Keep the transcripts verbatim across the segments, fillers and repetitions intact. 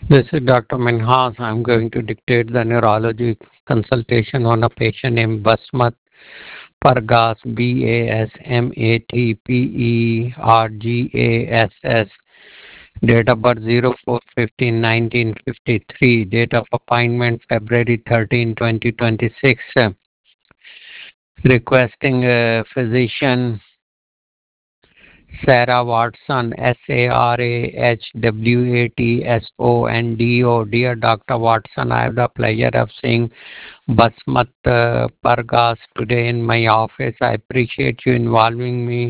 This is Doctor Minhas. I'm going to dictate the neurology consultation on a patient named Basmat Pargas, B A S M A T P E R G A S S. Date of birth zero four fifteen nineteen fifty-three. Date of appointment February thirteenth, twenty twenty-six. Requesting a physician Sarah Watson, S A R A H W A T S O N D O. Dear Doctor Watson, I have the pleasure of seeing Basmat uh, Pargas today in my office. I appreciate you involving me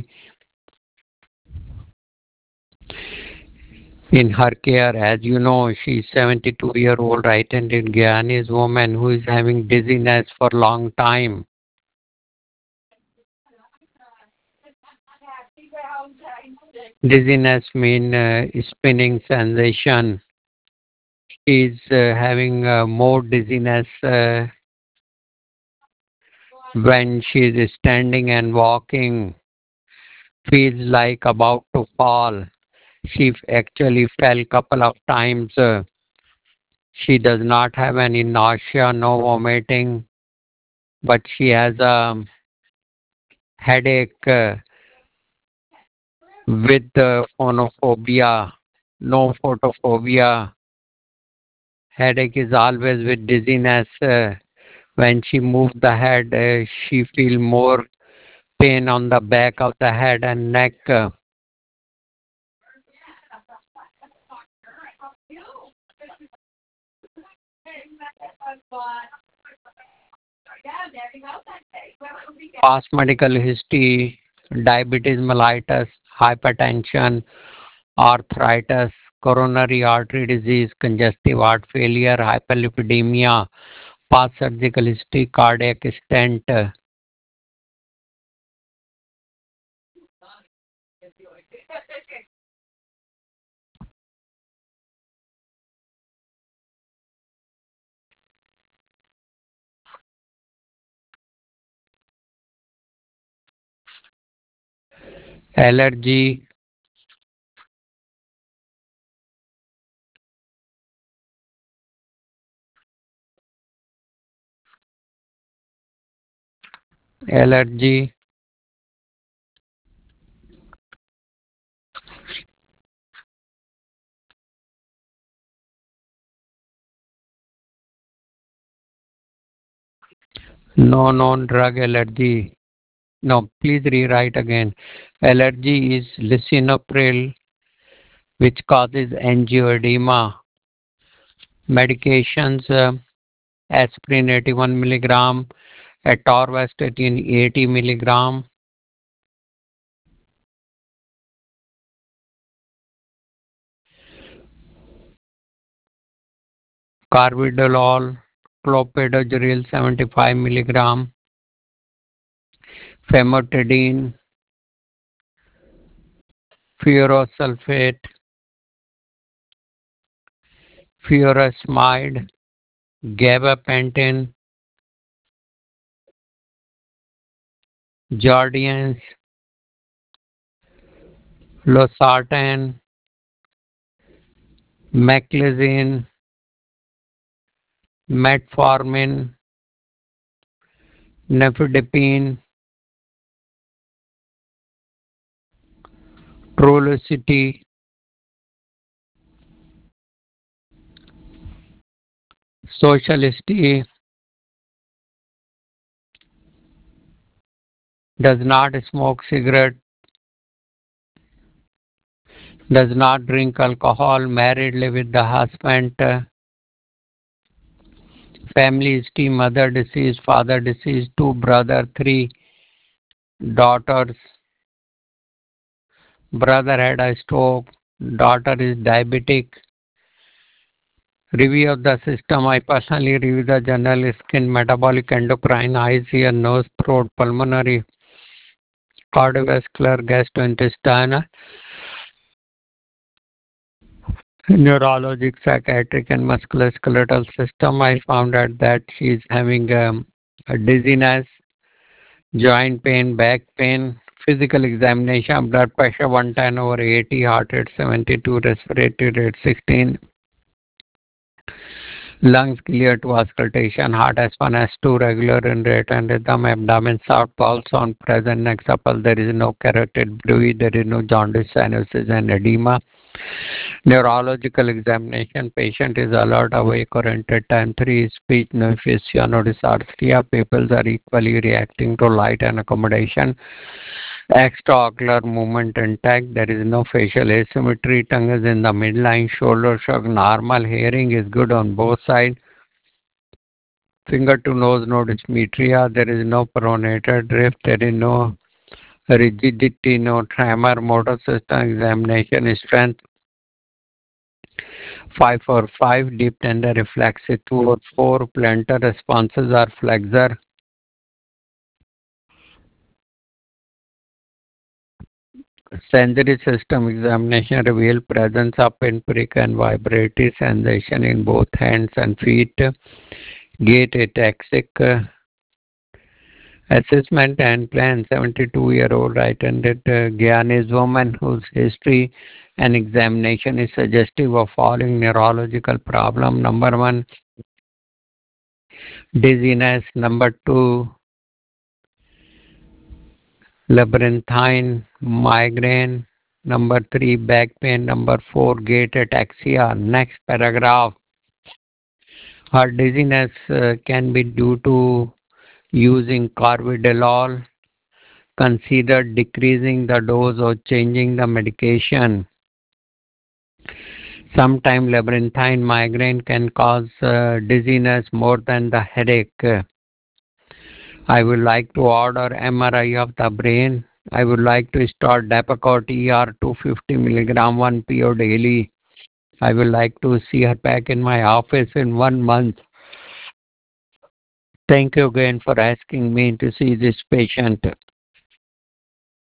in her care. As you know, she's seventy-two year old right-handed Guyanese woman who is having dizziness for a long time. Dizziness means uh, spinning sensation. She's uh, having uh, more dizziness uh, when she's standing and walking. Feels like about to fall. She actually fell couple of times. Uh, she does not have any nausea, no vomiting, but she has a headache uh, with uh, phonophobia, no photophobia. Headache is always with dizziness. Uh, when she moves the head, uh, she feel more pain on the back of the head and neck. Uh, past medical history, diabetes mellitus, hypertension, arthritis, coronary artery disease, congestive heart failure, hyperlipidemia, past surgical history, cardiac stent, allergy, allergy, no known drug allergy. No, please rewrite again. Allergy is lisinopril, which causes angioedema. Medications, uh, aspirin eighty-one milligram, atorvastatin eighty milligram, carvedilol, clopidogrel seventy-five milligram, famotidine, furosulfate, furosemide, gabapentin, Jardiance, losartan, meclizine, metformin, nifedipine, Trulicity, Socialisty, does not smoke cigarette, does not drink alcohol, married, live with the husband, uh, family history, mother deceased, father deceased, two brother, three daughters, brother had a stroke, daughter is diabetic. Review of the system. I personally review the general skin, metabolic, endocrine, eyes, ear, nose, throat, pulmonary, cardiovascular, gastrointestinal, neurologic, psychiatric, and musculoskeletal system. I found out that she is having um, a dizziness, joint pain, back pain, physical examination, blood pressure one ten over eighty, heart rate seventy-two, respiratory rate sixteen, Lungs clear to auscultation, heart S one, S two regular in rate and rhythm, abdomen soft, pulse on present, neck supple, there is no carotid bruit, there is no jaundice, cyanosis and edema. Neurological examination, patient is alert, awake, oriented. Time three, speech, no aphasia, no dysarthria. Pupils are equally reacting to light and accommodation. Extraocular movement intact. There is no facial asymmetry. Tongue is in the midline. Shoulder shrug normal. Hearing is good on both sides. Finger to nose, no dysmetria. There is no pronator drift. There is no rigidity, no tremor. Motor system examination strength five or five, deep tender reflexive two or four, plantar responses are flexor. Sensory system examination reveal presence of pinprick and vibratory sensation in both hands and feet. Gait ataxic. uh, Assessment and plan. seventy-two-year-old right-handed uh, Guyanese woman whose history and examination is suggestive of following neurological problem. Number one, dizziness. Number two, labyrinthine migraine. Number three, back pain. Number four, gait ataxia. Next paragraph. Her dizziness uh, can be due to using carvedilol. Consider decreasing the dose or changing the medication. Sometimes labyrinthine migraine can cause uh, dizziness more than the headache. I would like to order M R I of the brain. I would like to start Dapacort E R two hundred fifty milligram one P O daily. I would like to see her back in my office in one month. Thank you again for asking me to see this patient.